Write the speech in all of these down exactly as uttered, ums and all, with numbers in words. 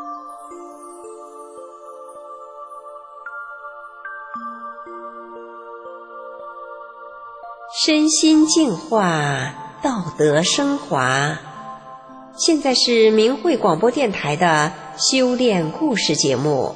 身心净化，道德升华。现在是明慧广播电台的修炼故事节目。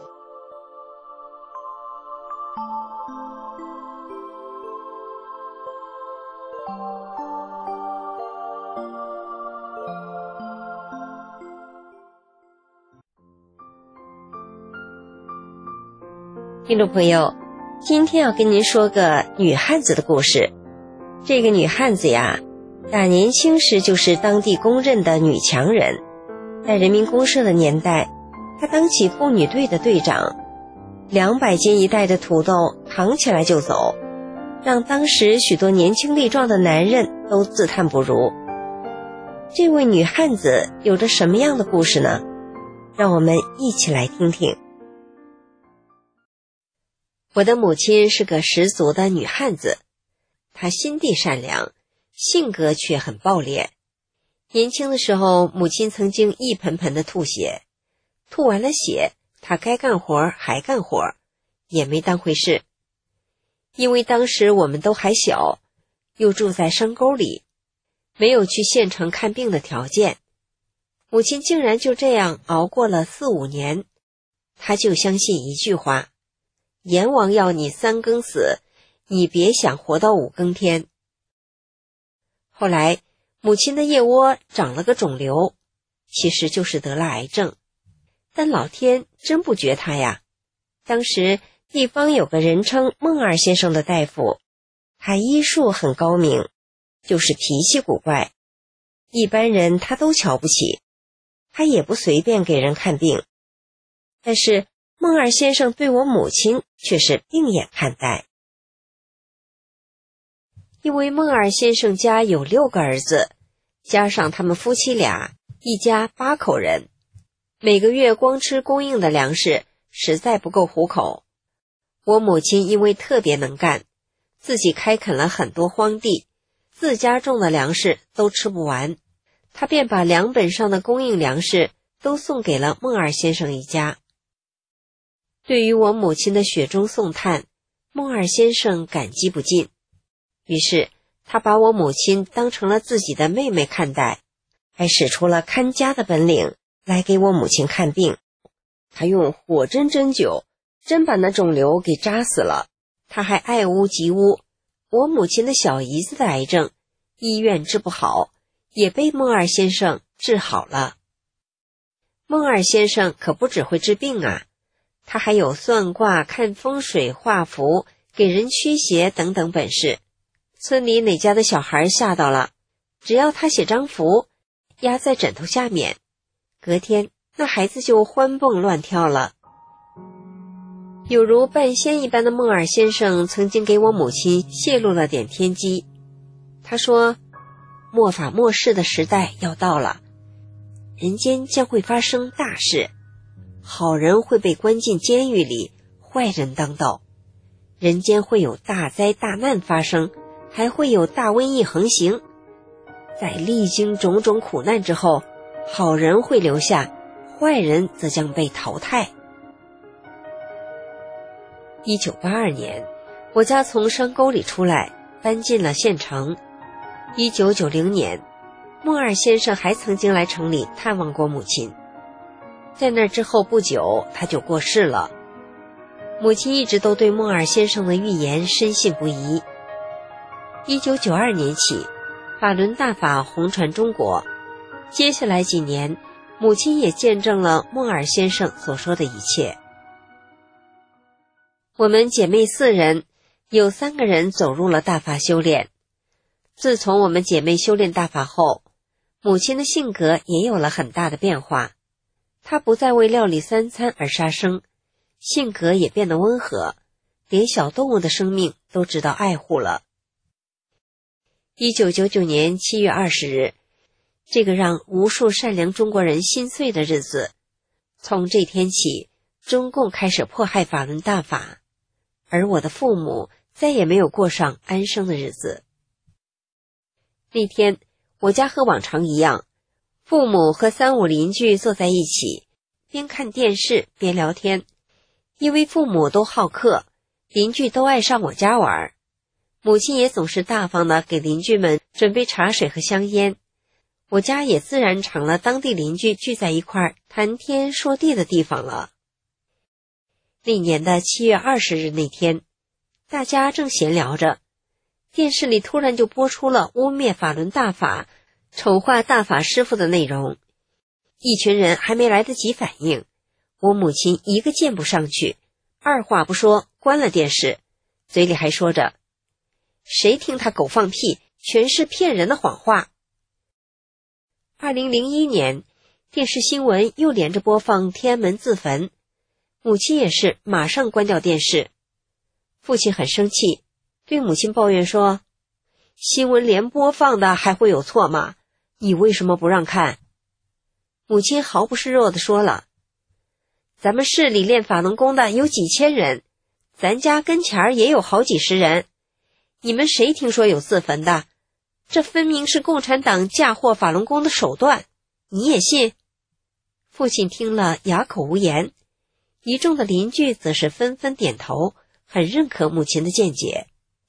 听众朋友，今天要跟您说个女汉子的故事。这个女汉子呀，大年轻时就是当地公认的女强人。在人民公社的年代，她当起妇女队的队长，两百斤一袋的土豆扛起来就走，让当时许多年轻力壮的男人都自叹不如。这位女汉子有着什么样的故事呢？让我们一起来听听。我的母亲是个十足的女汉子，她心地善良，性格却很暴烈。年轻的时候，母亲曾经一盆盆的吐血，吐完了血，她该干活还干活，也没当回事。因为当时我们都还小，又住在山沟里，没有去县城看病的条件，母亲竟然就这样熬过了四五年。她就相信一句话：阎王要你三更死，你别想活到五更天。后来母亲的腋窝长了个肿瘤，其实就是得了癌症，但老天真不绝她呀。当时地方有个人称孟二先生的大夫，他医术很高明，就是脾气古怪，一般人他都瞧不起，他也不随便给人看病。但是孟二先生对我母亲却是另眼看待。因为孟二先生家有六个儿子，加上他们夫妻俩，一家八口人，每个月光吃供应的粮食实在不够糊口。我母亲因为特别能干，自己开垦了很多荒地，自家种的粮食都吃不完，她便把粮本上的供应粮食都送给了孟二先生一家。对于我母亲的雪中送炭，孟二先生感激不尽，于是他把我母亲当成了自己的妹妹看待，还使出了看家的本领来给我母亲看病。他用火针针灸，真把那肿瘤给扎死了。他还爱屋及乌，我母亲的小姨子的癌症，医院治不好，也被孟二先生治好了。孟二先生可不只会治病啊，他还有算卦、看风水、画符、给人驱邪等等本事。村里哪家的小孩吓到了，只要他写张符，压在枕头下面，隔天那孩子就欢蹦乱跳了。有如半仙一般的孟二先生曾经给我母亲泄露了点天机。他说，末法末世的时代要到了，人间将会发生大事，好人会被关进监狱里，坏人当道，人间会有大灾大难发生，还会有大瘟疫横行。在历经种种苦难之后，好人会留下，坏人则将被淘汰。一九八二年，我家从山沟里出来，搬进了县城。一九九零年，孟二先生还曾经来城里探望过母亲。在那之后不久，他就过世了。母亲一直都对孟二先生的预言深信不疑。一九九二年起，法轮大法红传中国。接下来几年，母亲也见证了孟二先生所说的一切。我们姐妹四人，有三个人走入了大法修炼。自从我们姐妹修炼大法后，母亲的性格也有了很大的变化。她不再为料理三餐而杀生，性格也变得温和，连小动物的生命都知道爱护了。一九九九年七月二十日，这个让无数善良中国人心碎的日子，从这天起，中共开始迫害法轮大法，而我的父母再也没有过上安生的日子。那天，我家和往常一样，父母和三五邻居坐在一起， 边看电视边聊天。因为父母都好客，邻居都爱上我家玩，母亲也总是大方地给邻居们准备茶水和香烟，我家也自然成了当地邻居聚在一块儿谈天说地的地方了。那年的七月二十日那天，大家正闲聊着，电视里突然就播出了污蔑法轮大法、丑化大法师父的内容。一群人还没来得及反应，我母亲一个箭步上去，二话不说关了电视，嘴里还说着：谁听他狗放屁，全是骗人的谎话。二零零一年，电视新闻又连着播放天安门自焚，母亲也是马上关掉电视。父亲很生气，对母亲抱怨说：新闻连播放的还会有错吗？你为什么不让看？母亲毫不示弱地说了：咱们市里练法轮功的有几千人，咱家跟前儿也有好几十人，你们谁听说有自焚的？这分明是共产党嫁祸法轮功的手段，你也信？父亲听了哑口无言，一众的邻居则是纷纷点头，很认可母亲的见解。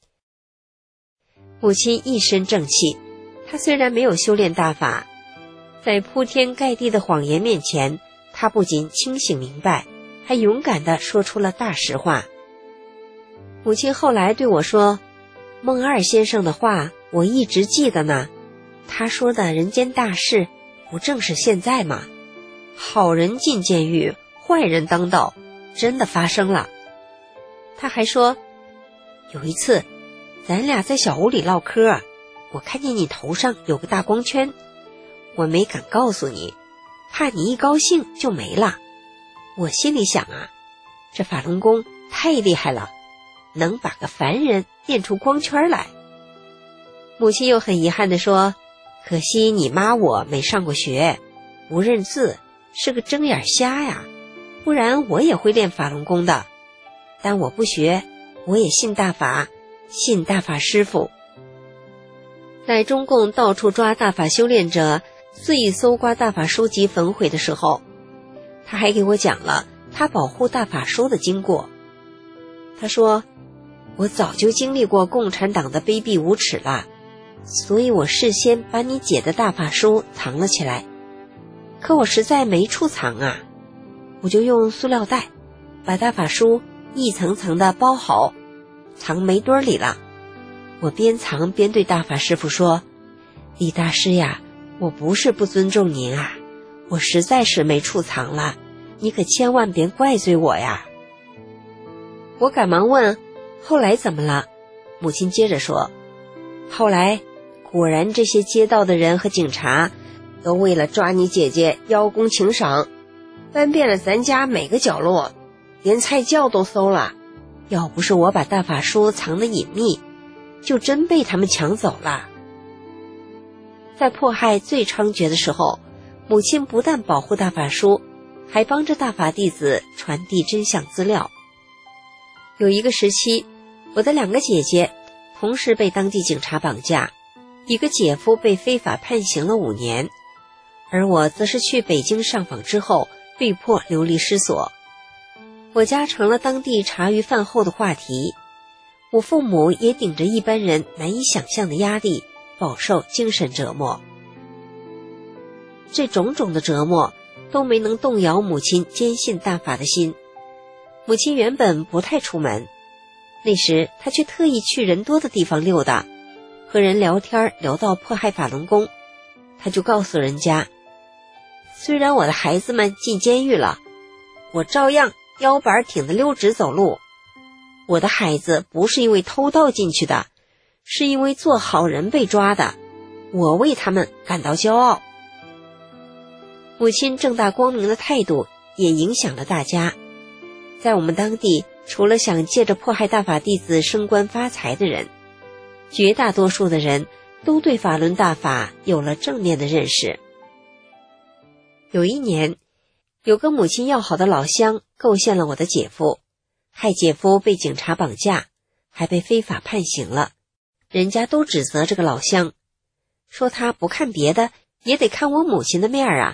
母亲一身正气，她虽然没有修炼大法，在铺天盖地的谎言面前，她不仅清醒明白，还勇敢地说出了大实话。母亲后来对我说：孟二先生的话我一直记得呢，他说的人间大事不正是现在吗？好人进监狱，坏人当道，真的发生了。他还说，有一次咱俩在小屋里唠嗑，我看见你头上有个大光圈，我没敢告诉你，怕你一高兴就没了。我心里想啊，这法轮功太厉害了，能把个凡人练出光圈来。母亲又很遗憾地说，可惜你妈我没上过学，不认字，是个睁眼瞎呀，不然我也会练法轮功的。但我不学，我也信大法，信大法师父。在中共到处抓大法修炼者，肆意搜刮大法书籍焚毁的时候，他还给我讲了他保护大法书的经过。他说，我早就经历过共产党的卑鄙无耻了，所以我事先把你姐的大法书藏了起来。可我实在没处藏啊，我就用塑料袋把大法书一层层的包好，藏煤堆里了。我边藏边对大法师父说，李大师呀，我不是不尊重您啊，我实在是没处藏了，你可千万别怪罪我呀。我赶忙问，后来怎么了？母亲接着说，后来果然这些街道的人和警察都为了抓你姐姐邀功请赏，翻遍了咱家每个角落，连菜窖都搜了，要不是我把大法书藏得隐秘，就真被他们抢走了。在迫害最猖獗的时候，母亲不但保护大法书，还帮着大法弟子传递真相资料。有一个时期，我的两个姐姐同时被当地警察绑架，一个姐夫被非法判刑了五年，而我则是去北京上访之后被迫流离失所。我家成了当地茶余饭后的话题，我父母也顶着一般人难以想象的压力，饱受精神折磨。这种种的折磨都没能动摇母亲坚信大法的心。母亲原本不太出门，那时她却特意去人多的地方溜达，和人聊天聊到迫害法轮功，她就告诉人家，虽然我的孩子们进监狱了，我照样腰板挺得溜直走路。我的孩子不是因为偷盗进去的，是因为做好人被抓的，我为他们感到骄傲。母亲正大光明的态度也影响了大家。在我们当地，除了想借着迫害大法弟子升官发财的人，绝大多数的人都对法轮大法有了正面的认识。有一年，有个母亲要好的老乡构陷了我的姐夫，害姐夫被警察绑架，还被非法判刑了。人家都指责这个老乡，说他不看别的也得看我母亲的面啊，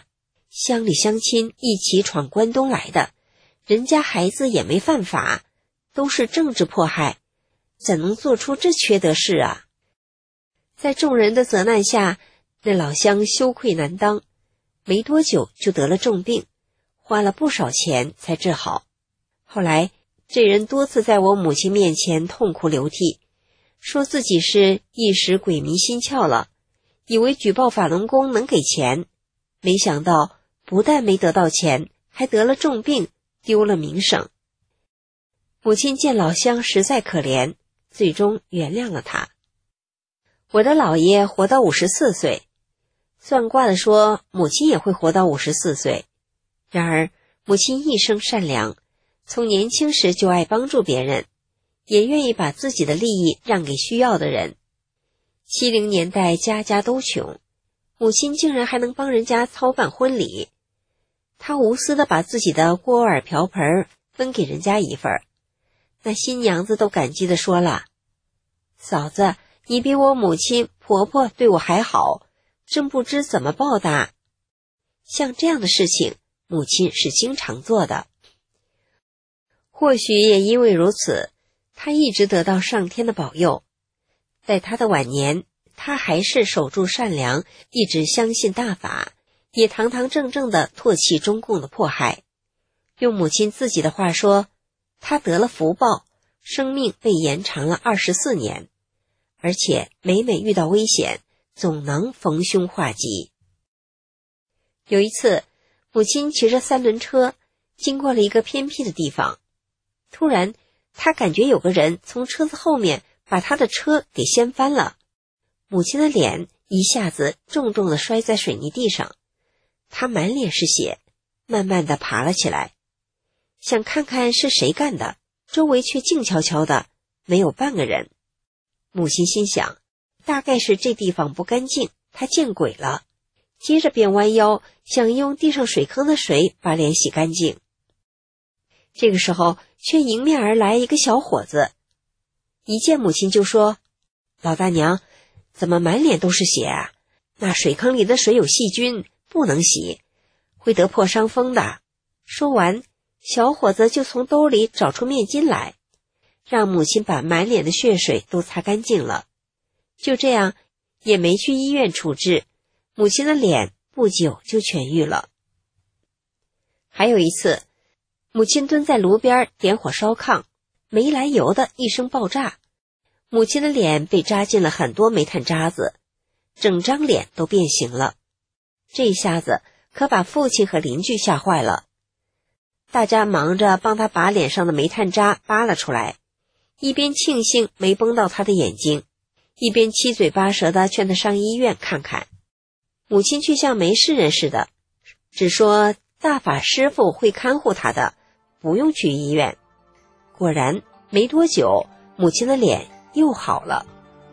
乡里乡亲一起闯关东来的，人家孩子也没犯法，都是政治迫害，怎能做出这缺德事啊？在众人的责难下，那老乡羞愧难当，没多久就得了重病，花了不少钱才治好。后来这人多次在我母亲面前痛哭流涕，说自己是一时鬼迷心窍了，以为举报法轮功能给钱，没想到不但没得到钱，还得了重病，丢了名声。母亲见老乡实在可怜，最终原谅了他。我的姥爷活到五十四岁，算卦的说母亲也会活到五十四岁。然而母亲一生善良，从年轻时就爱帮助别人，也愿意把自己的利益让给需要的人。七零年代家家都穷，母亲竟然还能帮人家操办婚礼。她无私地把自己的锅碗瓢盆分给人家一份，那新娘子都感激地说了：嫂子，你比我母亲婆婆对我还好，真不知怎么报答。像这样的事情，母亲是经常做的。或许也因为如此，她一直得到上天的保佑。在她的晚年，她还是守住善良，一直相信大法，也堂堂正正地唾弃中共的迫害。用母亲自己的话说，她得了福报，生命被延长了二十四年，而且每每遇到危险，总能逢凶化吉。有一次，母亲骑着三轮车经过了一个偏僻的地方，突然她感觉有个人从车子后面把她的车给掀翻了，母亲的脸一下子重重地摔在水泥地上，她满脸是血，慢慢地爬了起来，想看看是谁干的，周围却静悄悄的，没有半个人。母亲心想，大概是这地方不干净，她见鬼了，接着便弯腰想用地上水坑的水把脸洗干净。这个时候却迎面而来一个小伙子，一见母亲就说：老大娘，怎么满脸都是血啊？那水坑里的水有细菌，不能洗，会得破伤风的。说完，小伙子就从兜里找出面巾来，让母亲把满脸的血水都擦干净了。就这样，也没去医院处置，母亲的脸不久就痊愈了。还有一次，母亲蹲在炉边点火烧炕，没来由的一声爆炸，母亲的脸被扎进了很多煤炭渣子，整张脸都变形了。这一下子可把父亲和邻居吓坏了，大家忙着帮他把脸上的煤炭渣扒了出来，一边庆幸没崩到他的眼睛，一边七嘴八舌地劝他上医院看看。母亲却像没事人似的，只说大法师父会看护他的，不用去医院。果然没多久，母亲的脸又好了。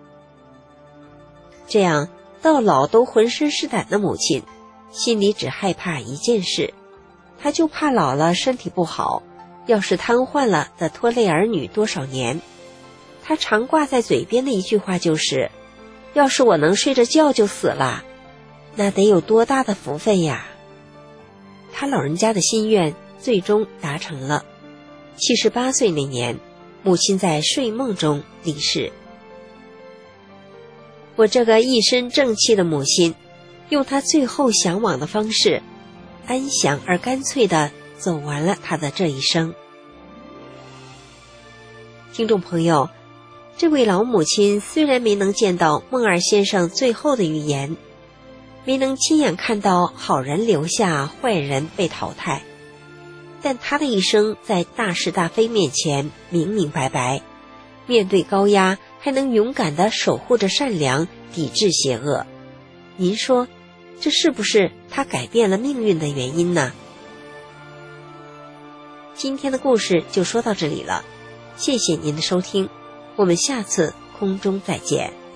这样到老都浑身是胆的母亲，心里只害怕一件事，她就怕老了身体不好，要是瘫痪了得拖累儿女多少年。她常挂在嘴边的一句话就是：要是我能睡着觉就死了，那得有多大的福分呀。她老人家的心愿最终达成了。七十八岁那年，母亲在睡梦中离世。我这个一身正气的母亲，用她最后向往的方式，安详而干脆地走完了她的这一生。听众朋友，这位老母亲虽然没能见到孟二先生最后的预言，没能亲眼看到好人留下，坏人被淘汰，但她的一生在大是大非面前明明白白，面对高压还能勇敢地守护着善良，抵制邪恶。您说，这是不是她改变了命运的原因呢？今天的故事就说到这里了，谢谢您的收听，我们下次空中再见。